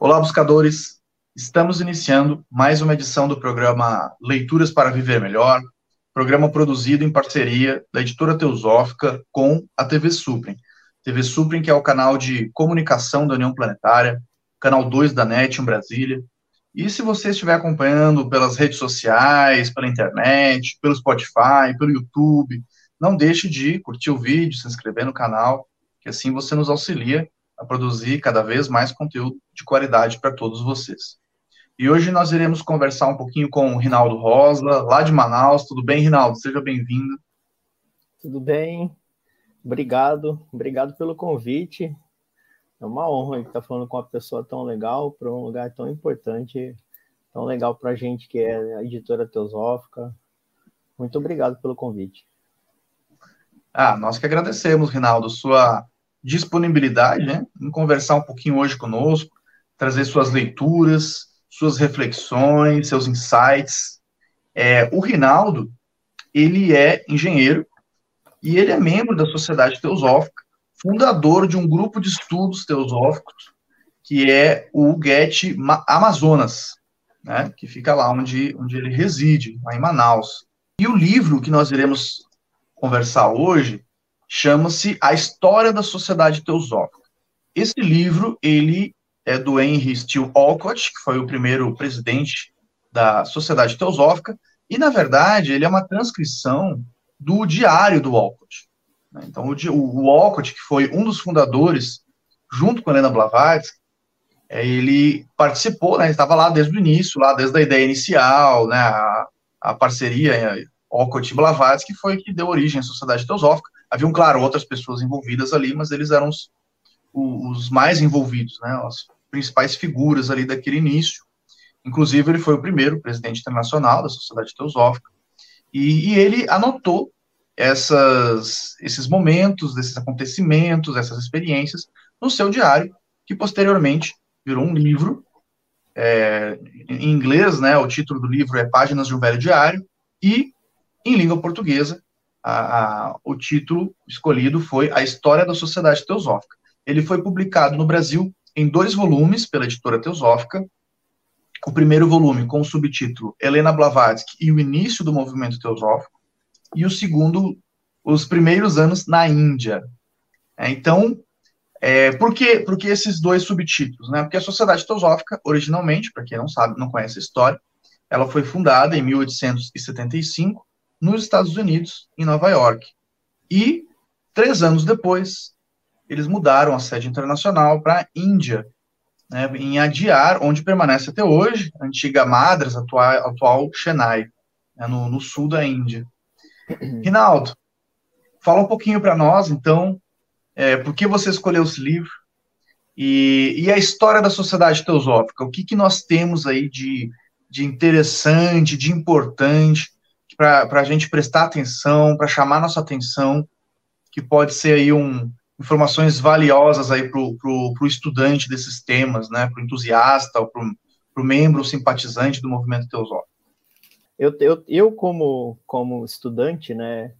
Olá, buscadores! Estamos iniciando mais uma edição do programa Leituras para Viver Melhor, programa produzido em parceria da Editora Teosófica com a TV Suprem. TV Suprem, que é o canal de comunicação da União Planetária, canal 2 da NET em Brasília. E se você estiver acompanhando pelas redes sociais, pela internet, pelo Spotify, pelo YouTube, não deixe de curtir o vídeo, se inscrever no canal, que assim você nos auxilia a produzir cada vez mais conteúdo de qualidade para todos vocês. E hoje nós iremos conversar um pouquinho com o Rinaldo Rosa, lá de Manaus. Tudo bem, Rinaldo? Seja bem-vindo. Tudo bem, obrigado pelo convite. É uma honra estar falando com uma pessoa tão legal, para um lugar tão importante, tão legal para a gente que é a Editora Teosófica. Muito obrigado pelo convite. Nós que agradecemos, Rinaldo, sua disponibilidade, né, em conversar um pouquinho hoje conosco, trazer suas leituras, suas reflexões, seus insights. O Rinaldo, ele é engenheiro e ele é membro da Sociedade Teosófica, fundador de um grupo de estudos teosóficos, que é o GET Amazonas, né, que fica lá onde ele reside, lá em Manaus. E o livro que nós iremos conversar hoje chama-se A História da Sociedade Teosófica. Esse livro, ele é do Henry Steele Olcott, que foi o primeiro presidente da Sociedade Teosófica, e, na verdade, ele é uma transcrição do diário do Olcott. Então, o Olcott, que foi um dos fundadores, junto com a Helena Blavatsky, ele participou, né, ele estava lá desde o início, lá desde a ideia inicial, né, a parceria Olcott e Blavatsky foi que deu origem à Sociedade Teosófica. Haviam, claro, outras pessoas envolvidas ali, mas eles eram os mais envolvidos, né, as principais figuras ali daquele início. Inclusive, ele foi o primeiro presidente internacional da Sociedade Teosófica, e ele anotou esses momentos, desses acontecimentos, essas experiências, no seu diário, que posteriormente virou um livro, em inglês, né, o título do livro é Páginas de um Velho Diário, e em língua portuguesa, o título escolhido foi A História da Sociedade Teosófica. Ele foi publicado no Brasil em 2 volumes pela Editora Teosófica. O primeiro volume com o subtítulo Helena Blavatsky e o Início do Movimento Teosófico, e o segundo, Os Primeiros Anos na Índia. Então, por que esses 2 subtítulos? Né? Porque a Sociedade Teosófica, originalmente, para quem não sabe, não conhece a história, ela foi fundada em 1875 nos Estados Unidos, em Nova York. E, 3 anos depois, eles mudaram a sede internacional para a Índia, né, em Adyar, onde permanece até hoje, a antiga Madras, atual Chennai, né, no sul da Índia. Rinaldo, fala um pouquinho para nós, então, por que você escolheu esse livro e a história da Sociedade Teosófica? O que nós temos aí de interessante, de importante, para a gente prestar atenção, para chamar nossa atenção, que pode ser aí informações valiosas aí para o estudante desses temas, né, para o entusiasta, ou para o membro simpatizante do movimento teosófico. Eu como estudante, né,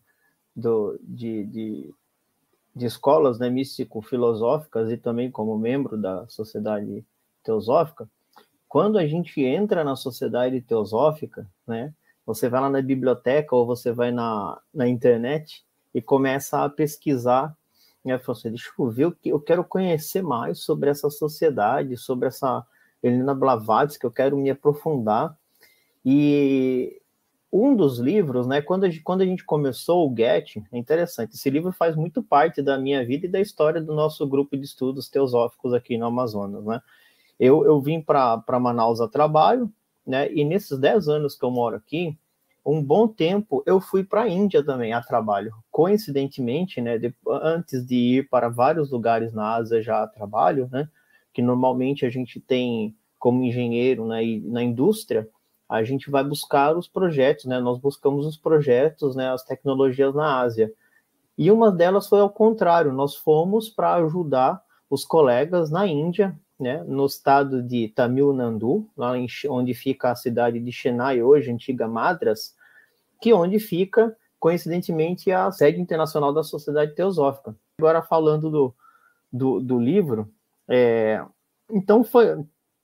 de escolas, né, místico-filosóficas e também como membro da Sociedade Teosófica, quando a gente entra na Sociedade Teosófica, né, você vai lá na biblioteca ou você vai na internet e começa a pesquisar, né, você, deixa eu ver, eu quero conhecer mais sobre essa sociedade, sobre essa Helena Blavatsky, que eu quero me aprofundar. E um dos livros, né, quando a gente começou o GET, é interessante, esse livro faz muito parte da minha vida e da história do nosso grupo de estudos teosóficos aqui no Amazonas, né? Eu vim para Manaus a trabalho, né, e nesses 10 anos que eu moro aqui, um bom tempo eu fui para a Índia também a trabalho. Coincidentemente, né, antes de ir para vários lugares na Ásia já a trabalho, né, que normalmente a gente tem como engenheiro, né, e na indústria, a gente vai buscar os projetos, né, nós buscamos os projetos, né, as tecnologias na Ásia. E uma delas foi ao contrário, nós fomos para ajudar os colegas na Índia, né, no estado de Tamil Nadu, lá onde fica a cidade de Chennai hoje, antiga Madras, que onde fica, coincidentemente, a sede internacional da Sociedade Teosófica. Agora, falando do livro, então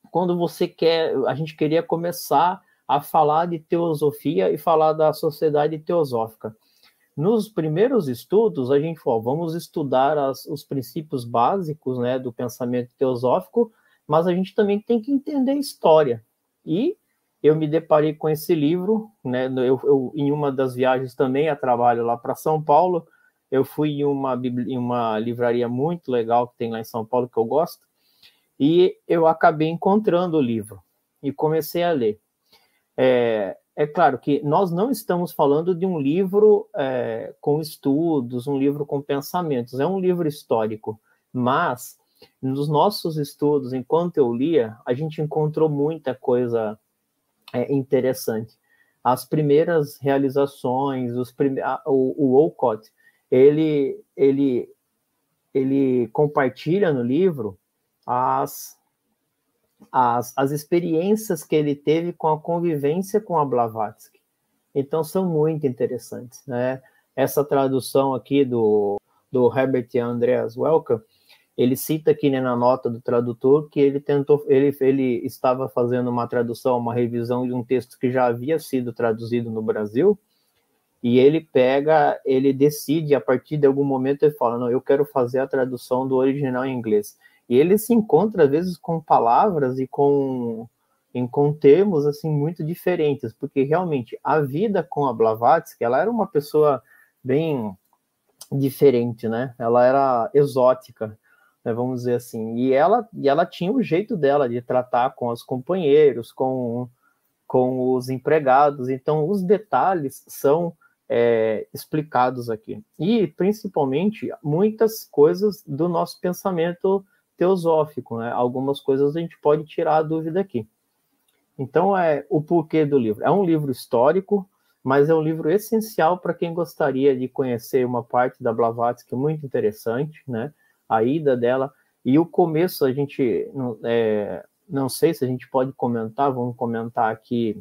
quando a gente queria começar a falar de teosofia e falar da sociedade teosófica. Nos primeiros estudos, a gente falou, vamos estudar os princípios básicos, né, do pensamento teosófico, mas a gente também tem que entender a história. E eu me deparei com esse livro, né, em uma das viagens também a trabalho lá para São Paulo, eu fui em uma livraria muito legal que tem lá em São Paulo, que eu gosto, e eu acabei encontrando o livro e comecei a ler. É claro que nós não estamos falando de um livro com estudos, um livro com pensamentos, é um livro histórico, mas nos nossos estudos, enquanto eu lia, a gente encontrou muita coisa interessante. As primeiras realizações, o Olcott, ele compartilha no livro as experiências que ele teve com a convivência com a Blavatsky. Então, são muito interessantes, né? Essa tradução aqui do Herbert Andreas Welcker, ele cita aqui, né, na nota do tradutor que ele estava fazendo uma tradução, uma revisão de um texto que já havia sido traduzido no Brasil, e ele decide, a partir de algum momento, ele fala, não, eu quero fazer a tradução do original em inglês. E ele se encontra, às vezes, com palavras e com termos, assim, muito diferentes, porque, realmente, a vida com a Blavatsky, ela era uma pessoa bem diferente, né? Ela era exótica, né, vamos dizer assim. E ela tinha o jeito dela de tratar com os companheiros, com os empregados. Então, os detalhes são explicados aqui. E, principalmente, muitas coisas do nosso pensamento teosófico, né? Algumas coisas a gente pode tirar a dúvida aqui. Então, o porquê do livro. É um livro histórico, mas é um livro essencial para quem gostaria de conhecer uma parte da Blavatsky muito interessante, né? A ida dela. E o começo, a gente não sei se a gente pode comentar, vamos comentar aqui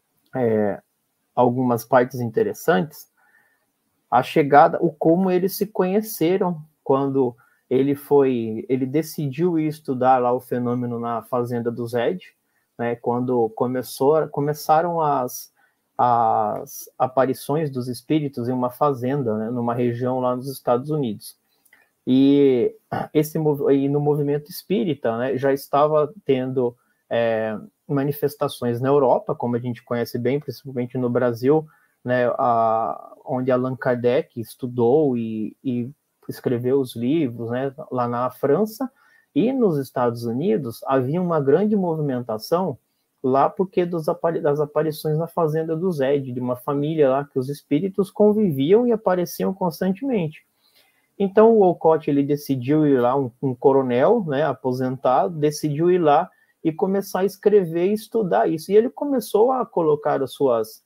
algumas partes interessantes. A chegada, como eles se conheceram quando ele decidiu estudar lá o fenômeno na fazenda do Zed, né, quando começaram as aparições dos espíritos em uma fazenda, né, numa região lá nos Estados Unidos. E no movimento espírita, né, já estava tendo manifestações na Europa, como a gente conhece bem, principalmente no Brasil, né, onde Allan Kardec estudou e escreveu os livros, né, lá na França, e nos Estados Unidos havia uma grande movimentação lá porque das aparições na fazenda do Zed, de uma família lá que os espíritos conviviam e apareciam constantemente. Então o Olcott, ele decidiu ir lá, um coronel, né, aposentado, decidiu ir lá e começar a escrever e estudar isso. E ele começou a colocar as suas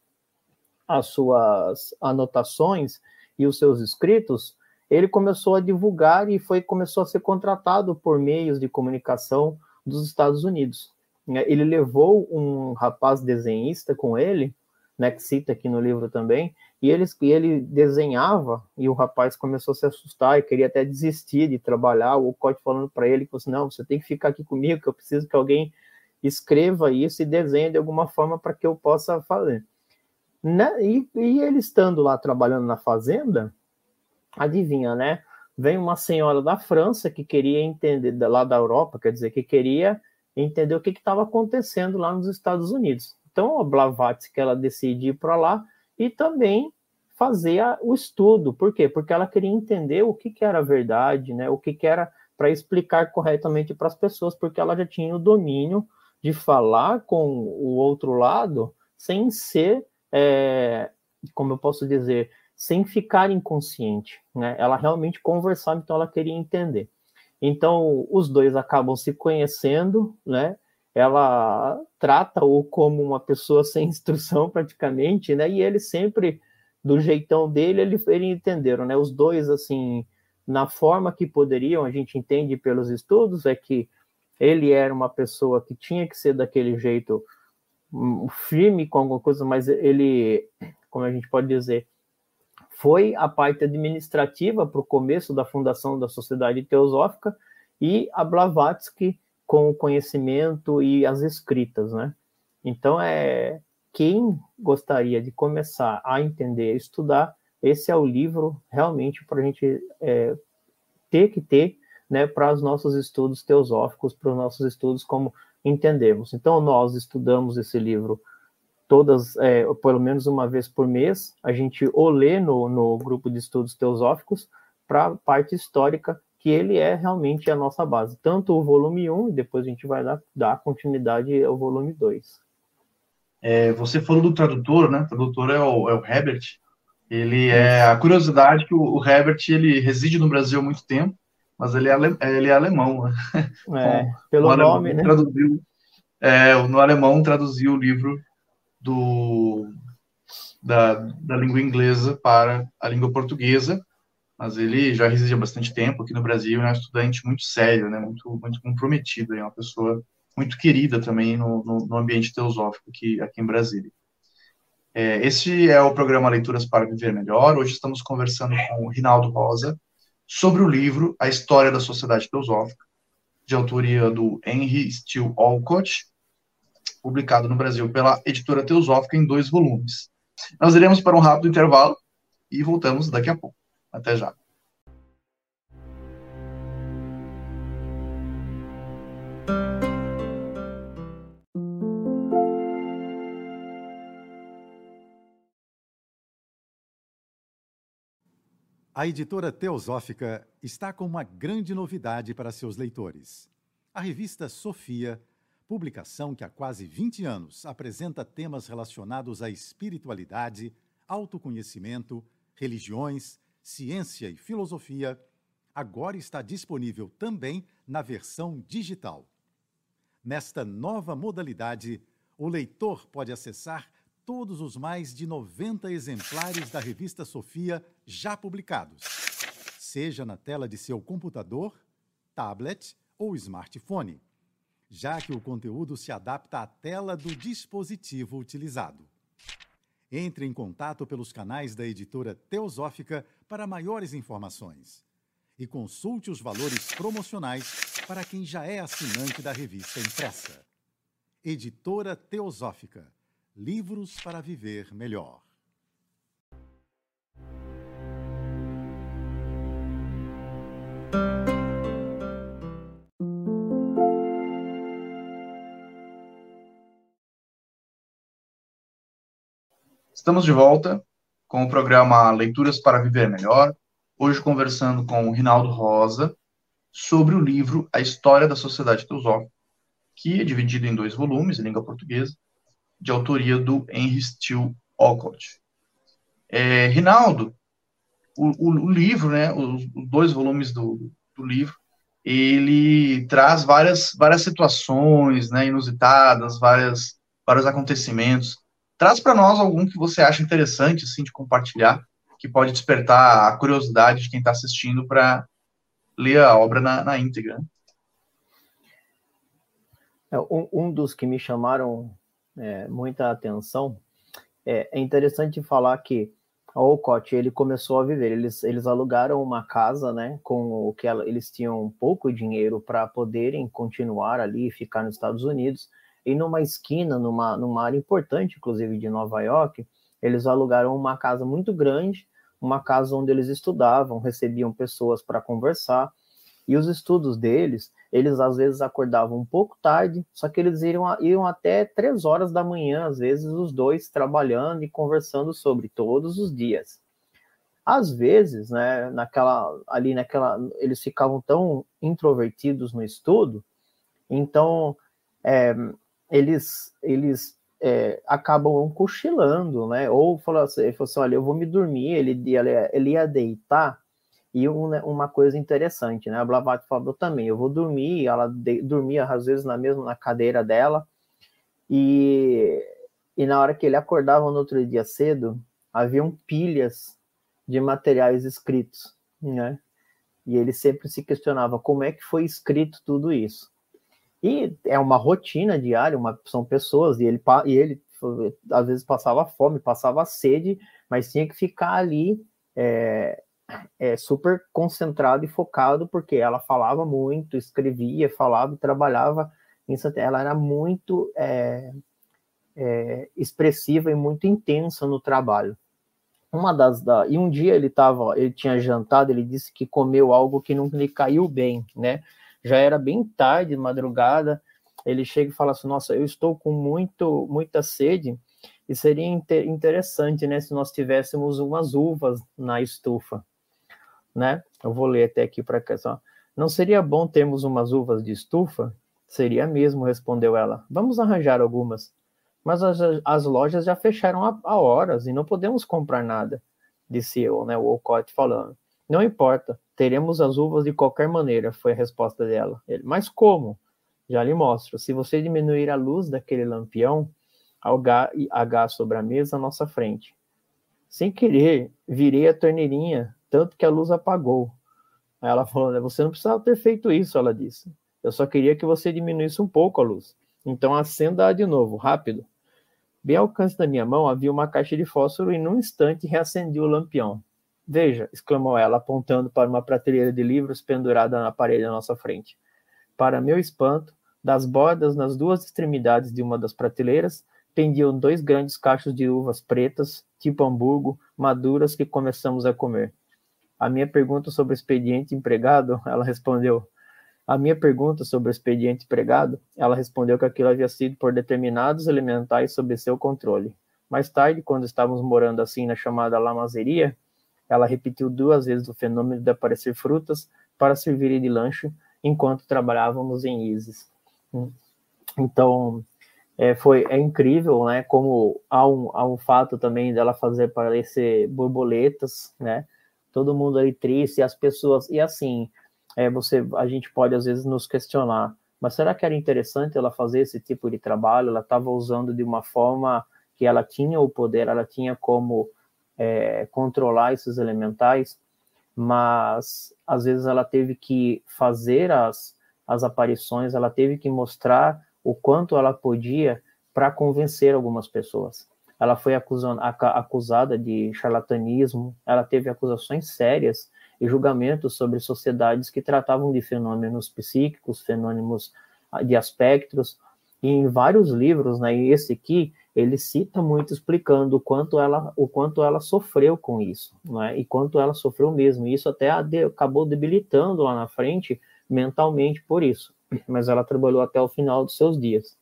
anotações e os seus escritos. Ele começou a divulgar e começou a ser contratado por meios de comunicação dos Estados Unidos. Ele levou um rapaz desenhista com ele, né, que cita aqui no livro também, e ele desenhava, e o rapaz começou a se assustar e queria até desistir de trabalhar. O Olcott falando para ele, que não, você tem que ficar aqui comigo, que eu preciso que alguém escreva isso e desenhe de alguma forma para que eu possa fazer. E ele estando lá trabalhando na fazenda, adivinha, né? Vem uma senhora da França que queria entender, lá da Europa, quer dizer, que queria entender o que estava acontecendo lá nos Estados Unidos. Então, a Blavatsky, ela decide ir para lá e também fazer o estudo. Por quê? Porque ela queria entender o que era a verdade, né? O que era, para explicar corretamente para as pessoas, porque ela já tinha o domínio de falar com o outro lado sem ser, como eu posso dizer, sem ficar inconsciente, né? Ela realmente conversava, então ela queria entender. Então, os dois acabam se conhecendo, né? Ela trata-o como uma pessoa sem instrução, praticamente, né? E ele sempre, do jeitão dele, eles entenderam, né? Os dois, assim, na forma que poderiam, a gente entende pelos estudos, é que ele era uma pessoa que tinha que ser daquele jeito firme com alguma coisa, mas ele, como a gente pode dizer, foi a parte administrativa para o começo da fundação da Sociedade Teosófica, e a Blavatsky com o conhecimento e as escritas, né? Então, quem gostaria de começar a entender, a estudar, esse é o livro realmente para a gente ter, né, para os nossos estudos teosóficos, para os nossos estudos como entendemos. Então, nós estudamos esse livro pelo menos uma vez por mês, a gente o lê no grupo de estudos teosóficos para a parte histórica, que ele é realmente a nossa base. Tanto o volume 1, e depois a gente vai dar continuidade ao volume 2. Você falou do tradutor, né? O tradutor é o Herbert. Ele a curiosidade que o Herbert, ele reside no Brasil há muito tempo, mas ele é alemão, né? Pelo nome, né? No alemão traduziu o livro da língua inglesa para a língua portuguesa, mas ele já reside há bastante tempo aqui no Brasil, é um estudante muito sério, né? Muito, muito comprometido, é uma pessoa muito querida também no ambiente teosófico aqui em Brasília. Este é o programa Leituras para Viver Melhor. Hoje estamos conversando com o Rinaldo Rosa sobre o livro A História da Sociedade Teosófica, de autoria do Henry Steele Olcott, publicado no Brasil pela editora Teosófica em 2 volumes. Nós iremos para um rápido intervalo e voltamos daqui a pouco. Até já. A editora Teosófica está com uma grande novidade para seus leitores. A revista Sofia, publicação que há quase 20 anos apresenta temas relacionados à espiritualidade, autoconhecimento, religiões, ciência e filosofia, agora está disponível também na versão digital. Nesta nova modalidade, o leitor pode acessar todos os mais de 90 exemplares da revista Sofia já publicados, seja na tela de seu computador, tablet ou smartphone, já que o conteúdo se adapta à tela do dispositivo utilizado. Entre em contato pelos canais da editora Teosófica para maiores informações e consulte os valores promocionais para quem já é assinante da revista impressa. Editora Teosófica. Livros para viver melhor. Estamos de volta com o programa Leituras para Viver Melhor, hoje conversando com o Rinaldo Rosa sobre o livro A História da Sociedade Teosófica, que é dividido em 2 volumes, em língua portuguesa, de autoria do Henry Steele Olcott. Rinaldo, o livro, né, os 2 volumes do livro, ele traz várias situações, né, inusitadas, vários acontecimentos. Traz para nós algum que você acha interessante, assim, de compartilhar, que pode despertar a curiosidade de quem está assistindo para ler a obra na íntegra. Um dos que me chamaram muita atenção, é interessante falar que o Olcott, ele começou a viver, eles alugaram uma casa, né, com o que eles tinham pouco dinheiro para poderem continuar ali e ficar nos Estados Unidos, e numa esquina, numa área importante, inclusive, de Nova York, eles alugaram uma casa muito grande, uma casa onde eles estudavam, recebiam pessoas para conversar, e os estudos deles, eles às vezes acordavam um pouco tarde, só que eles iam até 3 horas da manhã, às vezes os 2 trabalhando e conversando sobre todos os dias. Às vezes, né, eles ficavam tão introvertidos no estudo, então eles acabam cochilando, né, ou ele falou assim, olha, eu vou me dormir, ele ia deitar. E uma coisa interessante, né? A Blavatsky falou também, eu vou dormir, ela dormia às vezes na cadeira dela, e na hora que ele acordava no outro dia cedo, haviam pilhas de materiais escritos, né? E ele sempre se questionava como é que foi escrito tudo isso. E é uma rotina diária, são pessoas, e ele às vezes passava fome, passava sede, mas tinha que ficar ali super concentrado e focado, porque ela falava muito, escrevia, falava e trabalhava em Santa. Ela era muito expressiva e muito intensa no trabalho. E um dia ele tinha jantado, ele disse que comeu algo que não lhe caiu bem, né? Já era bem tarde, madrugada, ele chega e fala assim, nossa, eu estou com muita sede, e seria interessante, né, se nós tivéssemos umas uvas na estufa, né? Eu vou ler até aqui para cá, só. Não seria bom termos umas uvas de estufa? Seria mesmo, respondeu ela. Vamos arranjar algumas. Mas as lojas já fecharam há horas e não podemos comprar nada, disse eu, né, o Olcott falando. Não importa, teremos as uvas de qualquer maneira, foi a resposta dela. Ele, mas como? Já lhe mostro. Se você diminuir a luz daquele lampião, há gás sobre a mesa à nossa frente. Sem querer, virei a torneirinha, tanto que a luz apagou. Aí ela falou, você não precisava ter feito isso, ela disse. Eu só queria que você diminuísse um pouco a luz. Então acenda-a de novo, rápido. Bem ao alcance da minha mão havia uma caixa de fósforo e num instante reacendi o lampião. Veja, exclamou ela, apontando para uma prateleira de livros pendurada na parede à nossa frente. Para meu espanto, das bordas nas duas extremidades de uma das prateleiras, pendiam 2 grandes cachos de uvas pretas, tipo Hamburgo, maduras que começamos a comer. A minha pergunta sobre o expediente empregado, ela respondeu que aquilo havia sido por determinados elementais sob seu controle. Mais tarde, quando estávamos morando assim na chamada lamazeria, ela repetiu 2 vezes o fenômeno de aparecer frutas para servirem de lanche enquanto trabalhávamos em Isis. Então, é incrível, né, como há um fato também dela fazer aparecer borboletas, né, todo mundo ali triste, e as pessoas, e assim, a gente pode às vezes nos questionar, mas será que era interessante ela fazer esse tipo de trabalho? Ela estava usando de uma forma que ela tinha o poder, ela tinha como controlar esses elementais, mas às vezes ela teve que fazer as aparições, ela teve que mostrar o quanto ela podia para convencer algumas pessoas. Ela foi acusada de charlatanismo, ela teve acusações sérias e julgamentos sobre sociedades que tratavam de fenômenos psíquicos, fenômenos de aspectos, e em vários livros, né, e esse aqui, ele cita muito explicando o quanto ela sofreu com isso, né, e quanto ela sofreu mesmo, e isso até acabou debilitando lá na frente, mentalmente por isso, mas ela trabalhou até o final dos seus dias.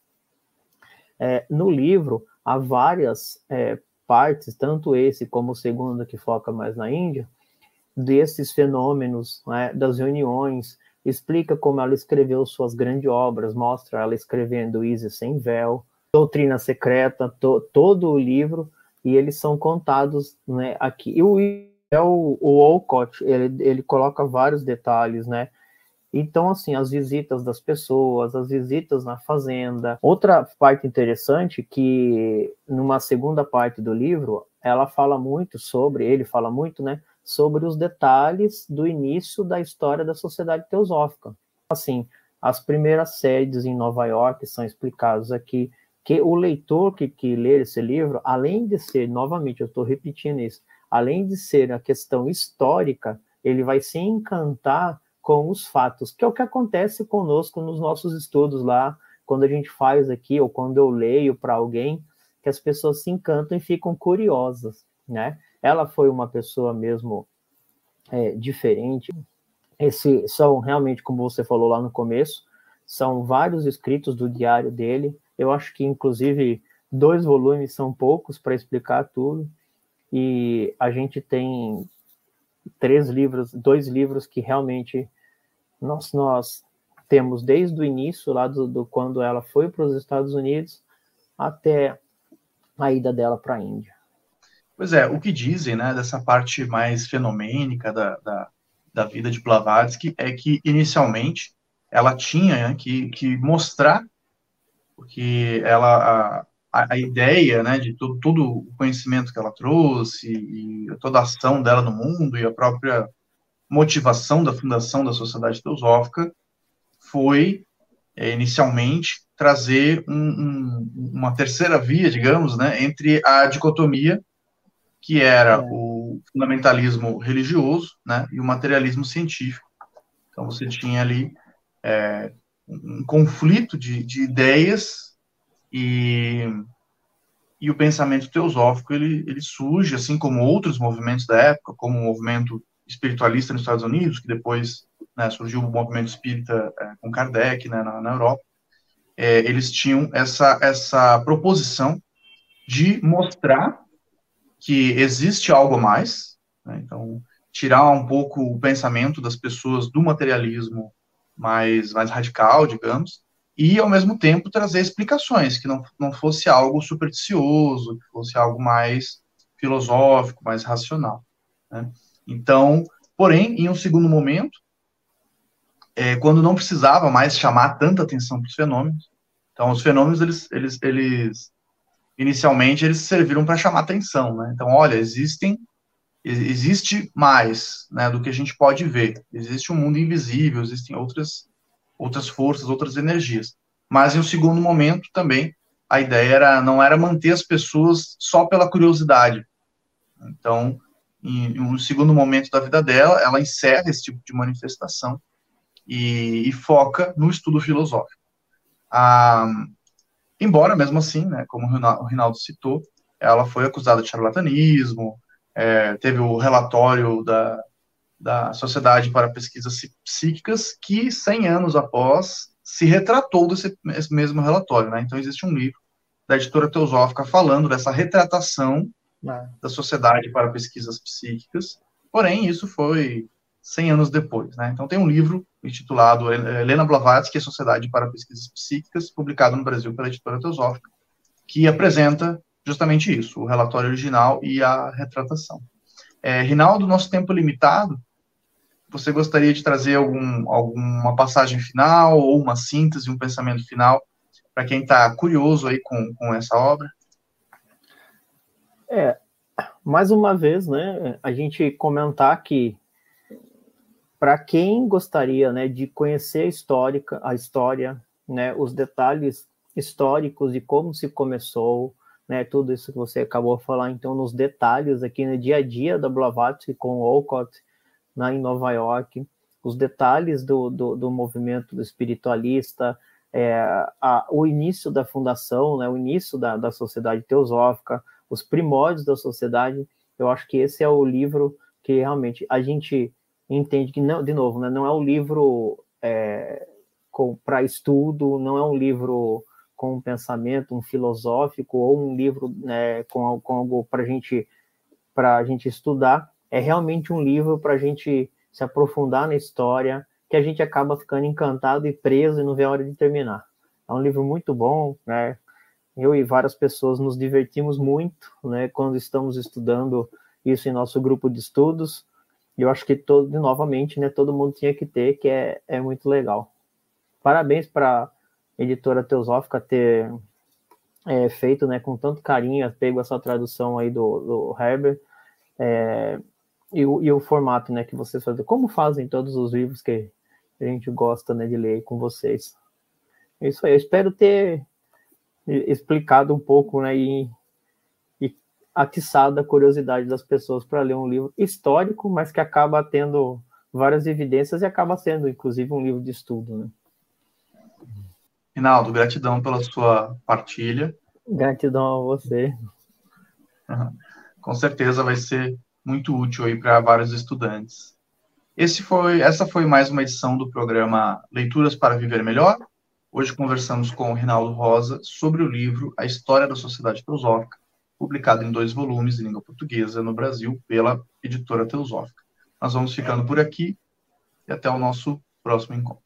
No livro, há várias partes, tanto esse como o segundo, que foca mais na Índia, desses fenômenos, né, das reuniões, explica como ela escreveu suas grandes obras, mostra ela escrevendo Isis sem véu, Doutrina Secreta, todo o livro, e eles são contados, né, aqui. E o Olcott, ele coloca vários detalhes, né? Então, assim, as visitas das pessoas, as visitas na fazenda. Outra parte interessante que, numa segunda parte do livro, ele fala muito, né, sobre os detalhes do início da história da Sociedade Teosófica. Assim, as primeiras sedes em Nova York são explicadas aqui, que o leitor que ler esse livro, além de ser, novamente, eu estou repetindo isso, além de ser a questão histórica, ele vai se encantar com os fatos, que é o que acontece conosco nos nossos estudos lá, quando a gente faz aqui, ou quando eu leio para alguém, que as pessoas se encantam e ficam curiosas, né? Ela foi uma pessoa mesmo diferente. São realmente, como você falou lá no começo, são vários escritos do diário dele. Eu acho que, inclusive, 2 volumes são poucos para explicar tudo. E a gente tem 2 livros que realmente nós temos desde o início, lá do quando ela foi para os Estados Unidos, até a ida dela para a Índia. Pois é, o que dizem, né, dessa parte mais fenomênica da vida de Blavatsky é que, inicialmente, ela tinha, né, que mostrar, porque a ideia, né, de todo o conhecimento que ela trouxe e toda a ação dela no mundo e a própria motivação da fundação da Sociedade Teosófica foi, inicialmente, trazer uma terceira via, digamos, né, entre a dicotomia, que era o o fundamentalismo religioso, né, e o materialismo científico. Então, você tinha ali um conflito de ideias e o pensamento teosófico, ele surge, assim como outros movimentos da época, como o movimento espiritualista nos Estados Unidos, que depois, né, surgiu o movimento espírita com Kardec, né, na Europa. Eles tinham essa proposição de mostrar que existe algo a mais, né, então, tirar um pouco o pensamento das pessoas do materialismo mais radical, digamos, e, ao mesmo tempo, trazer explicações, que não fosse algo supersticioso, que fosse algo mais filosófico, mais racional, né? Então, porém, em um segundo momento, quando não precisava mais chamar tanta atenção para os fenômenos, então, os fenômenos, inicialmente, eles serviram para chamar atenção, né? Então, olha, existe mais, né, do que a gente pode ver. Existe um mundo invisível, existem outras forças, outras energias. Mas, em um segundo momento, também, a ideia não era manter as pessoas só pela curiosidade. Então, em um segundo momento da vida dela, ela encerra esse tipo de manifestação e foca no estudo filosófico. Embora, mesmo assim, né, como o Rinaldo citou, ela foi acusada de charlatanismo, teve o relatório da Sociedade para Pesquisas Psíquicas, que 100 anos após se retratou desse mesmo relatório, né? Então existe um livro da editora Teosófica falando dessa retratação da Sociedade para Pesquisas Psíquicas, porém isso foi 100 anos depois, né? Então tem um livro intitulado Helena Blavatsky, a Sociedade para Pesquisas Psíquicas, publicado no Brasil pela editora Teosófica, que apresenta justamente isso, o relatório original e a retratação. Rinaldo, nosso tempo é limitado. Você gostaria de trazer alguma passagem final ou uma síntese, um pensamento final para quem está curioso aí com essa obra? Mais uma vez, né, a gente comentar que para quem gostaria, né, de conhecer a história, né, os detalhes históricos de como se começou, né, tudo isso que você acabou de falar, então, nos detalhes aqui no dia a dia da Blavatsky com Olcott, em Nova York, os detalhes do movimento espiritualista, o início da fundação, né, o início da Sociedade Teosófica, os primórdios da sociedade. Eu acho que esse é o livro que realmente a gente entende que, não, de novo, né, não é um livro para estudo, não é um livro com um pensamento, filosófico, ou um livro, né, com algo para a gente estudar. É realmente um livro para a gente se aprofundar na história, que a gente acaba ficando encantado e preso e não vê a hora de terminar. É um livro muito bom, né? Eu e várias pessoas nos divertimos muito, né, quando estamos estudando isso em nosso grupo de estudos. E eu acho que novamente, né, todo mundo tinha que ter, que é muito legal. Parabéns para a editora Teosófica ter feito, né, com tanto carinho, pego essa tradução aí do Herbert, e o formato, né, que vocês fazem, como fazem todos os livros que a gente gosta, né, de ler com vocês. Isso aí, eu espero ter explicado um pouco, né, e atiçado a curiosidade das pessoas para ler um livro histórico, mas que acaba tendo várias evidências e acaba sendo, inclusive, um livro de estudo, né? Rinaldo, gratidão pela sua partilha. Gratidão a você. Com certeza vai ser muito útil aí para vários estudantes. Essa foi mais uma edição do programa Leituras para Viver Melhor. Hoje conversamos com o Rinaldo Rosa sobre o livro A História da Sociedade Teosófica, publicado em 2 volumes em língua portuguesa no Brasil pela editora Teosófica. Nós vamos ficando por aqui e até o nosso próximo encontro.